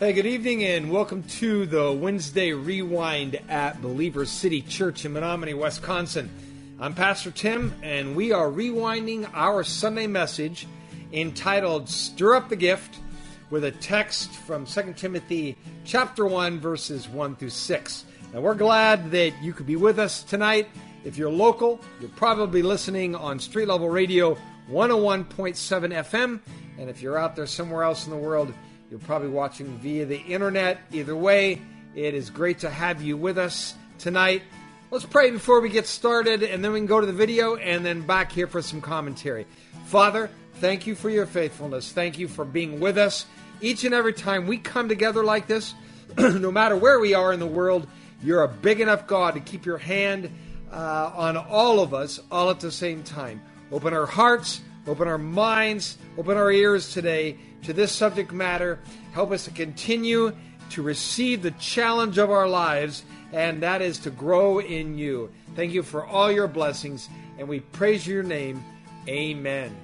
Hey, good evening and welcome to the Wednesday Rewind at Believer City Church in Menominee, Wisconsin. I'm Pastor Tim, and we are rewinding our Sunday message entitled Stir Up the Gift with a text from 2 Timothy chapter 1, verses 1 through 6. Now, we're glad that you could be with us tonight. If you're local, you're probably listening on Street Level Radio 101.7 FM, and if you're out there somewhere else in the world, you're probably watching via the internet. Either way, it is great to have you with us tonight. Let's pray before we get started, and then we can go to the video and then back here for some commentary. Father, thank you for your faithfulness. Thank you for being with us each and every time we come together like this. No matter where we are in the world, you're a big enough God to keep your hand on all of us all at the same time. Open our hearts, open our minds, open our ears today to this subject matter. Help us to continue to receive the challenge of our lives, and that is to grow in you. Thank you for all your blessings, and we praise your name. Amen.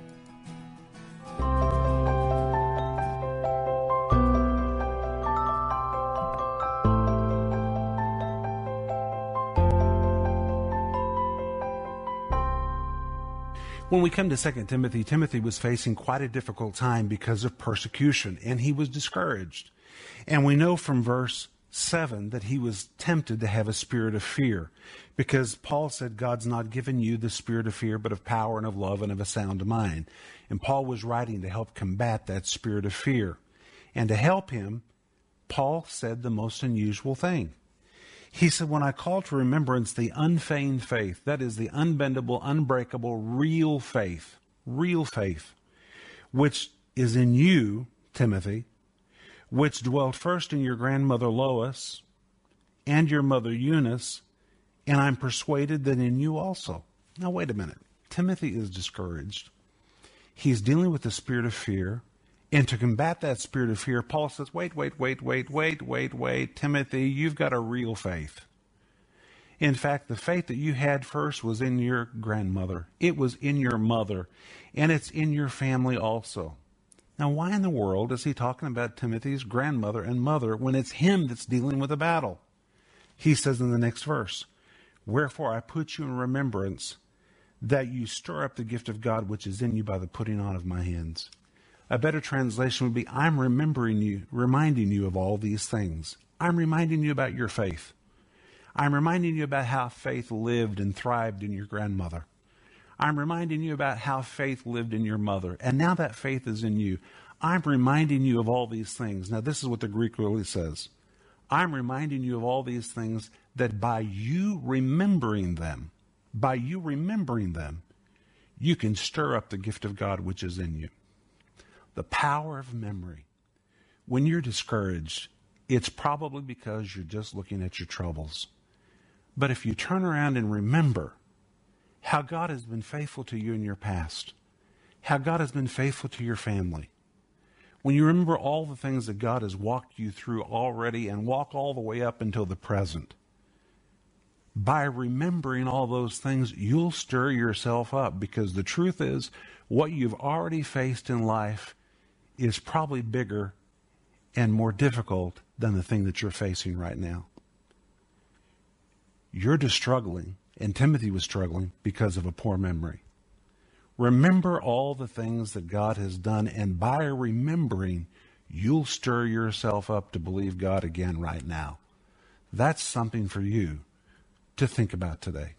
When we come to 2 Timothy, Timothy was facing quite a difficult time because of persecution, and he was discouraged. And we know from verse 7 that he was tempted to have a spirit of fear, because Paul said God's not given you the spirit of fear, but of power and of love and of a sound mind. And Paul was writing to help combat that spirit of fear. And to help him, Paul said the most unusual thing. He said, when I call to remembrance the unfeigned faith, that is the unbendable, unbreakable, real faith, which is in you, Timothy, which dwelt first in your grandmother Lois and your mother Eunice, and I'm persuaded that in you also. Now, wait a minute. Timothy is discouraged. He's dealing with the spirit of fear. And to combat that spirit of fear, Paul says, wait, Timothy, you've got a real faith. In fact, the faith that you had first was in your grandmother. It was in your mother. And it's in your family also. Now, why in the world is he talking about Timothy's grandmother and mother when it's him that's dealing with the battle? He says in the next verse, wherefore I put you in remembrance that you stir up the gift of God which is in you by the putting on of my hands. A better translation would be, I'm reminding you of all these things. I'm reminding you about your faith. I'm reminding you about how faith lived and thrived in your grandmother. I'm reminding you about how faith lived in your mother. And now that faith is in you. I'm reminding you of all these things. Now this is what the Greek really says. I'm reminding you of all these things that by you remembering them, you can stir up the gift of God which is in you. The power of memory. When you're discouraged, it's probably because you're just looking at your troubles. But if you turn around and remember how God has been faithful to you in your past, how God has been faithful to your family, when you remember all the things that God has walked you through already and walk all the way up until the present, by remembering all those things, you'll stir yourself up, because the truth is, what you've already faced in life is probably bigger and more difficult than the thing that you're facing right now. You're just struggling, and Timothy was struggling because of a poor memory. Remember all the things that God has done, and by remembering, you'll stir yourself up to believe God again right now. That's something for you to think about today.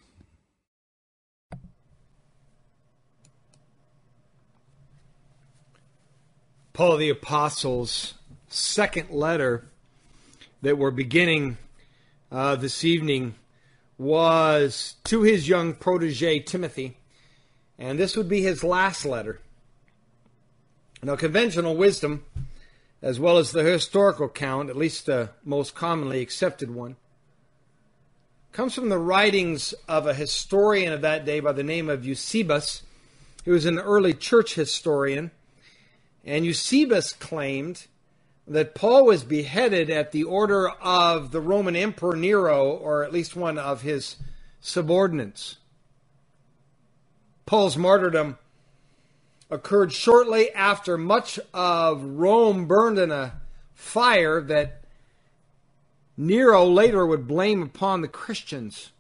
Paul the Apostle's second letter that we're beginning this evening was to his young protege, Timothy, and this would be his last letter. Now, conventional wisdom, as well as the historical account, at least the most commonly accepted one, comes from the writings of a historian of that day by the name of Eusebius. He was an early church historian. And Eusebius claimed that Paul was beheaded at the order of the Roman Emperor Nero, or at least one of his subordinates. Paul's martyrdom occurred shortly after much of Rome burned in a fire that Nero later would blame upon the Christians.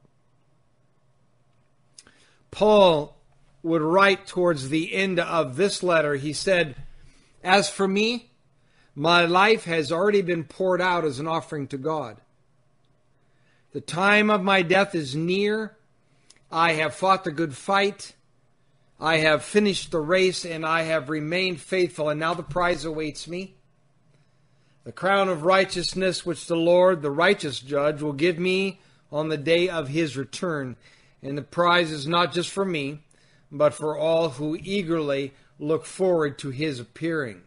Paul would write towards the end of this letter, he said, "As for me, my life has already been poured out as an offering to God. The time of my death is near. I have fought the good fight. I have finished the race, and I have remained faithful, and now the prize awaits me. The crown of righteousness which the Lord, the righteous judge, will give me on the day of his return. And the prize is not just for me, but for all who eagerly look forward to his appearing."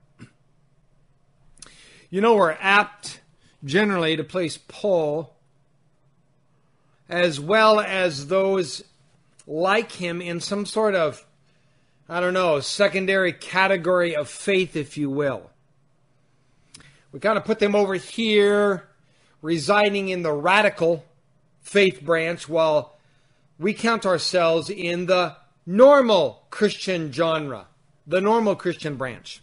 You know, we're apt generally to place Paul, as well as those like him, in some sort of, secondary category of faith, if you will. We kind of put them over here, residing in the radical faith branch, while we count ourselves in the normal Christian genre, the normal Christian branch.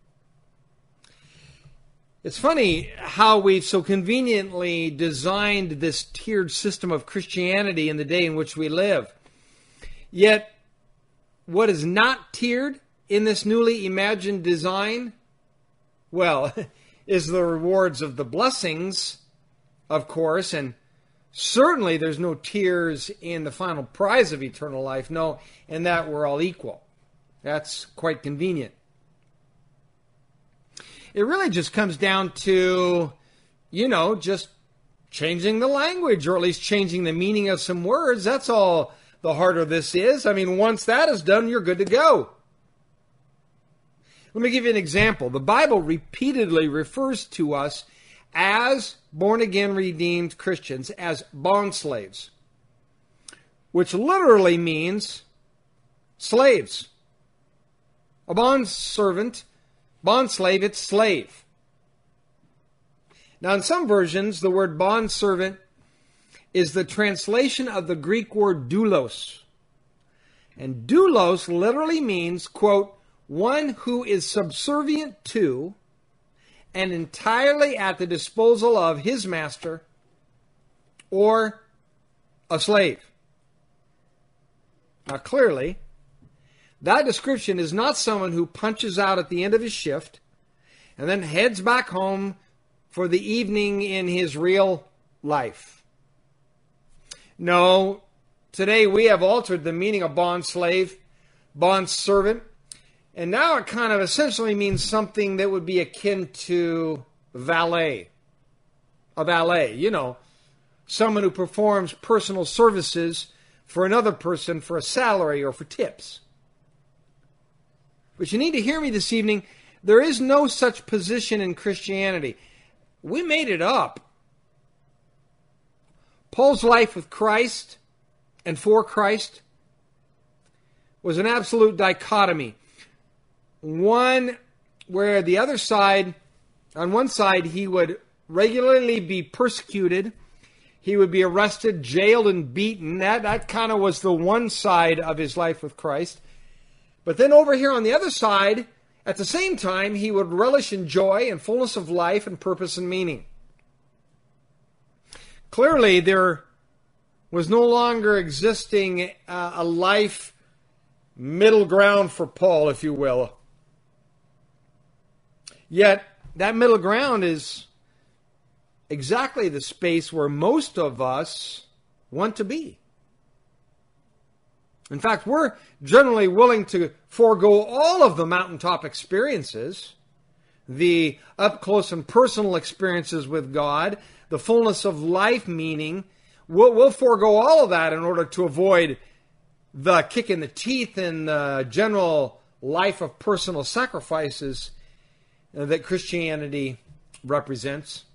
It's funny how we've so conveniently designed this tiered system of Christianity in the day in which we live. Yet, what is not tiered in this newly imagined design, well, is the rewards of the blessings, of course, and certainly there's no tiers in the final prize of eternal life. No, in that we're all equal. That's quite convenient. It really just comes down to, just changing the language, or at least changing the meaning of some words. That's all the harder this is. I mean, once that is done, you're good to go. Let me give you an example. The Bible repeatedly refers to us as born-again redeemed Christians as bondslaves, which literally means slaves. A bondservant, bondslave, it's slave. Now, in some versions, the word bondservant is the translation of the Greek word doulos. And doulos literally means, quote, one who is subservient to and entirely at the disposal of his master, or a slave. Now, clearly, that description is not someone who punches out at the end of his shift and then heads back home for the evening in his real life. No, today we have altered the meaning of bondslave, bondservant, and now it kind of essentially means something that would be akin to valet. A valet, someone who performs personal services for another person for a salary or for tips. But you need to hear me this evening. There is no such position in Christianity. We made it up. Paul's life with Christ and for Christ was an absolute dichotomy. One where the other side, on one side, he would regularly be persecuted. He would be arrested, jailed, and beaten. That kind of was the one side of his life with Christ. But then over here on the other side, at the same time, he would relish in joy and fullness of life and purpose and meaning. Clearly, there was no longer existing a life middle ground for Paul, if you will. Yet, that middle ground is exactly the space where most of us want to be. In fact, we're generally willing to forego all of the mountaintop experiences, the up-close and personal experiences with God, the fullness of life meaning. We'll forego all of that in order to avoid the kick in the teeth and the general life of personal sacrifices that Christianity represents.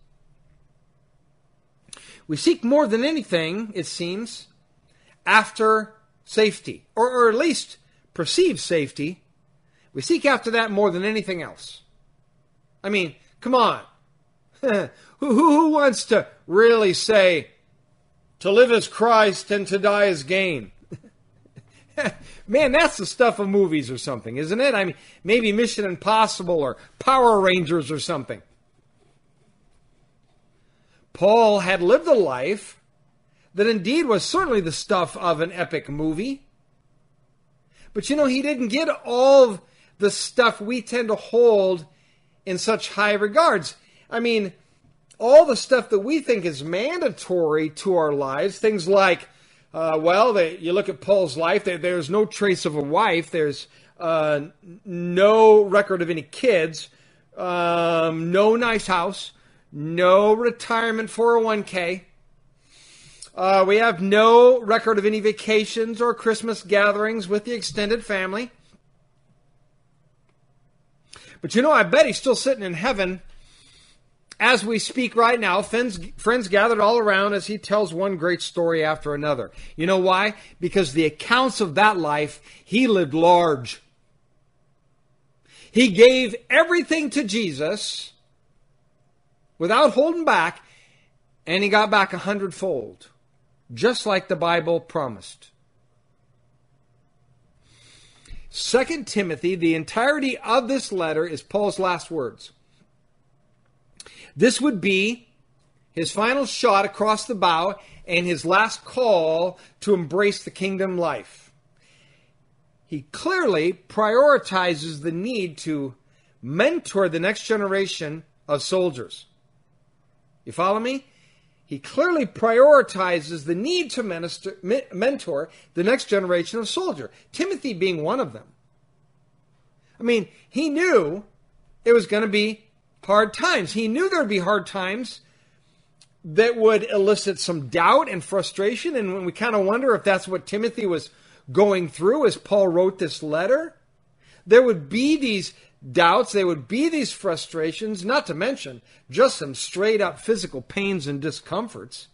We seek more than anything, it seems, after safety, or at least perceived safety. We seek after that more than anything else. I mean, come on. Who wants to really say, to live as Christ and to die as gain? Man, that's the stuff of movies or something, isn't it? I mean, maybe Mission Impossible or Power Rangers or something. Paul had lived a life that indeed was certainly the stuff of an epic movie. But he didn't get all the stuff we tend to hold in such high regards. I mean, all the stuff that we think is mandatory to our lives, things like, you look at Paul's life, there's no trace of a wife, there's no record of any kids, no nice house, no retirement 401k. We have no record of any vacations or Christmas gatherings with the extended family. But I bet he's still sitting in heaven as we speak right now. Friends gathered all around as he tells one great story after another. You know why? Because the accounts of that life, he lived large. He gave everything to Jesus without holding back, and he got back 100-fold. Just like the Bible promised. 2 Timothy, the entirety of this letter is Paul's last words. This would be his final shot across the bow and his last call to embrace the kingdom life. He clearly prioritizes the need to mentor the next generation of soldiers. You follow me? He clearly prioritizes the need to mentor the next generation of soldier, Timothy being one of them. I mean, he knew it was going to be hard times. He knew there would be hard times that would elicit some doubt and frustration, and when we kind of wonder if that's what Timothy was going through as Paul wrote this letter, there would be these doubts, there would be these frustrations, not to mention just some straight up physical pains and discomforts.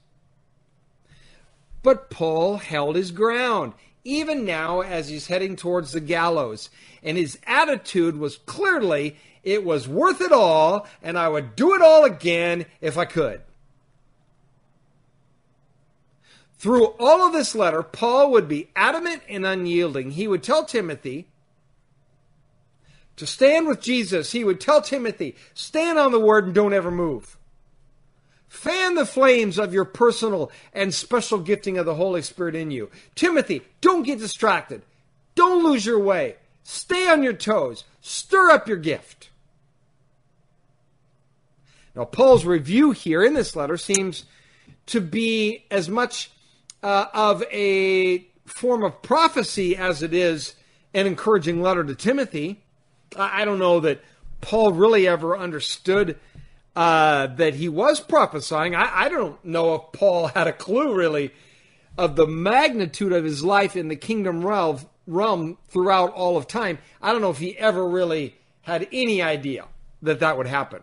But Paul held his ground, even now as he's heading towards the gallows. And his attitude was clearly, it was worth it all, and I would do it all again if I could. Through all of this letter, Paul would be adamant and unyielding. He would tell Timothy to stand with Jesus. He would tell Timothy, stand on the word and don't ever move. Fan the flames of your personal and special gifting of the Holy Spirit in you. Timothy, don't get distracted. Don't lose your way. Stay on your toes. Stir up your gift. Now, Paul's review here in this letter seems to be as much of a form of prophecy as it is an encouraging letter to Timothy. I don't know that Paul really ever understood that he was prophesying. I don't know if Paul had a clue, really, of the magnitude of his life in the kingdom realm throughout all of time. I don't know if he ever really had any idea that that would happen.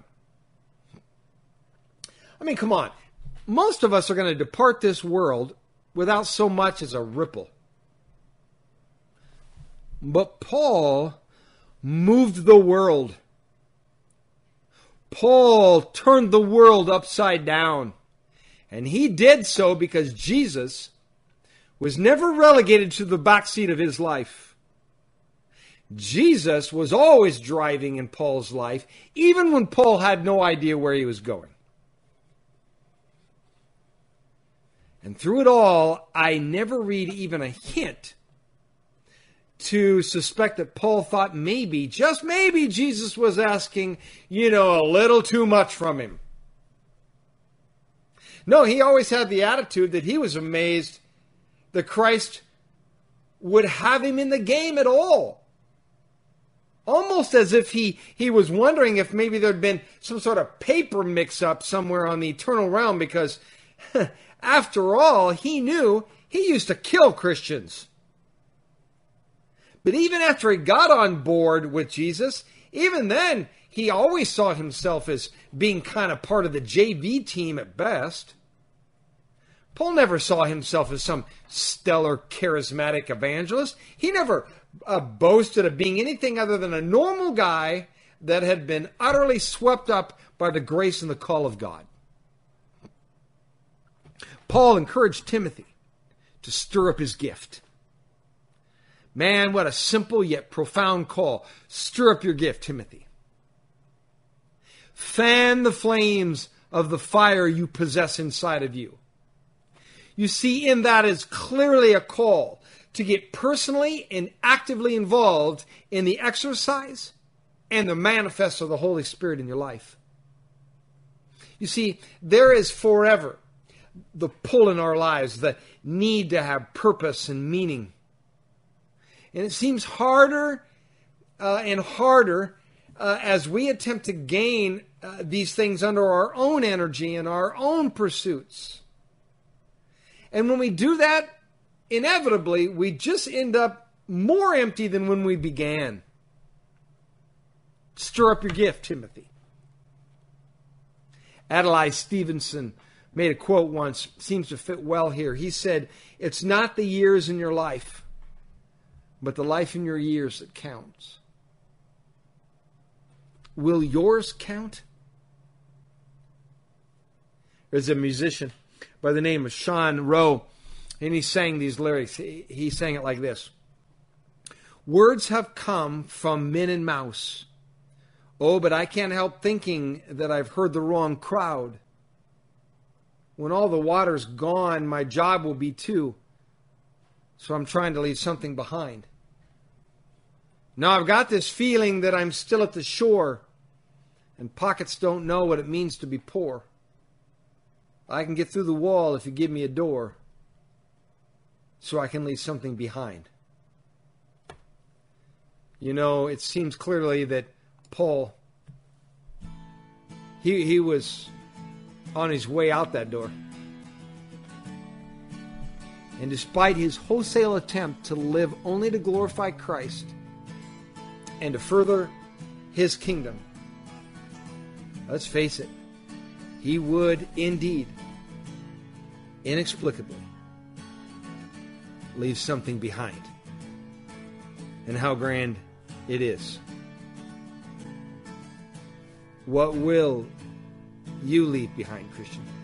I mean, come on. Most of us are going to depart this world without so much as a ripple. But Paul moved the world. Paul turned the world upside down. And he did so because Jesus was never relegated to the backseat of his life. Jesus was always driving in Paul's life, even when Paul had no idea where he was going. And through it all, I never read even a hint to suspect that Paul thought maybe, just maybe, Jesus was asking, a little too much from him. No, he always had the attitude that he was amazed that Christ would have him in the game at all. Almost as if he was wondering if maybe there'd been some sort of paper mix-up somewhere on the eternal realm, because after all, he knew he used to kill Christians. But even after he got on board with Jesus, even then, he always saw himself as being kind of part of the JV team at best. Paul never saw himself as some stellar, charismatic evangelist. He never boasted of being anything other than a normal guy that had been utterly swept up by the grace and the call of God. Paul encouraged Timothy to stir up his gift. Man, what a simple yet profound call. Stir up your gift, Timothy. Fan the flames of the fire you possess inside of you. You see, in that is clearly a call to get personally and actively involved in the exercise and the manifest of the Holy Spirit in your life. You see, there is forever the pull in our lives, the need to have purpose and meaning. And it seems harder and harder as we attempt to gain these things under our own energy and our own pursuits. And when we do that, inevitably, we just end up more empty than when we began. Stir up your gift, Timothy. Adlai Stevenson made a quote once, seems to fit well here. He said, "It's not the years in your life, but the life in your years that counts." Will yours count? There's a musician by the name of Sean Rowe, and he sang these lyrics. He sang it like this. "Words have come from min and mouse. Oh, but I can't help thinking that I've heard the wrong crowd. When all the water's gone, my job will be too. So I'm trying to leave something behind. Now I've got this feeling that I'm still at the shore, and pockets don't know what it means to be poor. I can get through the wall if you give me a door, so I can leave something behind." You know, it seems clearly that Paul, he was on his way out that door. And despite his wholesale attempt to live only to glorify Christ and to further his kingdom, let's face it, he would indeed, inexplicably, leave something behind. And how grand it is. What will you leave behind, Christian?